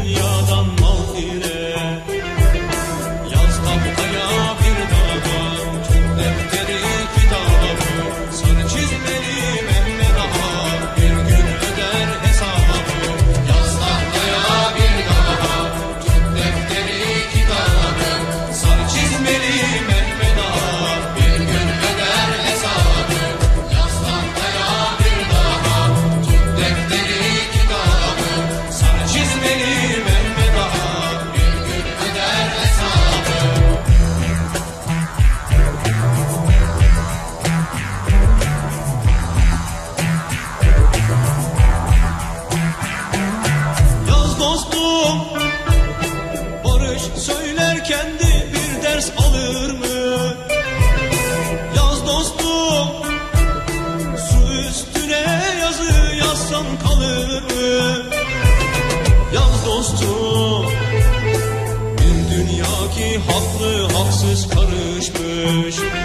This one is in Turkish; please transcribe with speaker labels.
Speaker 1: dünyadan mal ile. Yaz tahtaya bir dağdan tut defteri kitabı. Sarı çizmeli Mehmet Ağa bir gün öder hesabı. Yaz tahtaya bir dağdan tut defteri kitabı. Sarı çizmeli Mehmet Ağa bir gün öder hesabı. Yaz tahtaya bir dağdan tut defteri kitabı. Sarı çizmeli Mehmet Ağa bir gün öder hesabı. Yaz dostum, barış söylerken de bir ders alır mı? Yaz dostum, su üstüne yazı yazsan kalır mı? Yaz dostum, bir dünya ki haklı haksız karışmış.